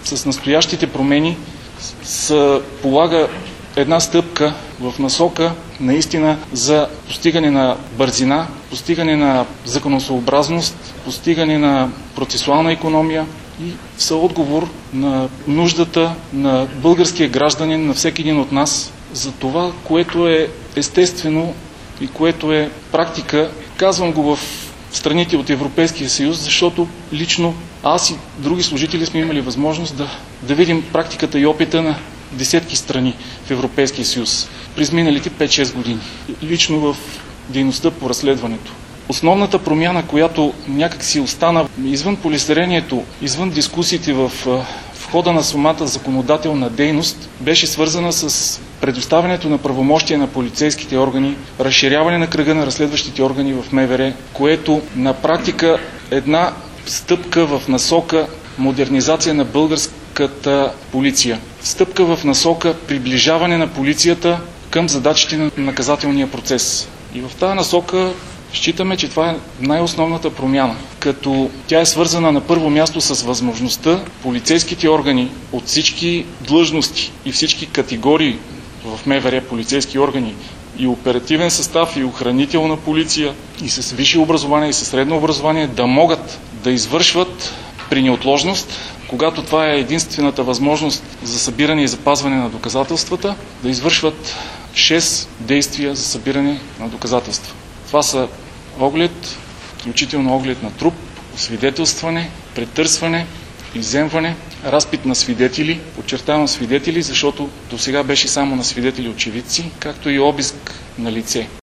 с настоящите промени полага една стъпка в насока наистина за постигане на бързина, постигане на законосъобразност, постигане на процесуална икономия и съотговор на нуждата на българския гражданин, на всеки един от нас, за това, което е естествено и което е практика. Казвам го в страните от Европейския съюз, защото лично аз и други служители сме имали възможност да видим практиката и опита на десетки страни в Европейския съюз през миналите 5-6 години. Лично в дейността по разследването. Основната промяна, която някак си остана извън полистерението, извън дискусиите в хода на самата законодателна дейност, беше свързана с предоставянето на правомощия на полицейските органи, разширяване на кръга на разследващите органи в МВР, което на практика една стъпка в насока модернизация на българската полиция. Стъпка в насока приближаване на полицията към задачите на наказателния процес. И в тази насока считаме, че това е най-основната промяна, като тя е свързана на първо място с възможността полицейските органи от всички длъжности и всички категории в МВР, полицейски органи, и оперативен състав, и охранителна полиция, и с висше образование, и с средно образование, да могат да извършват при неотложност, когато това е единствената възможност за събиране и запазване на доказателствата, да извършват 6 действия за събиране на доказателства. Това са оглед, включително оглед на труп, освидетелстване, претърсване, изземване, разпит на свидетели, подчертавам свидетели, защото досега беше само на свидетели очевидци, както и обиск на лице.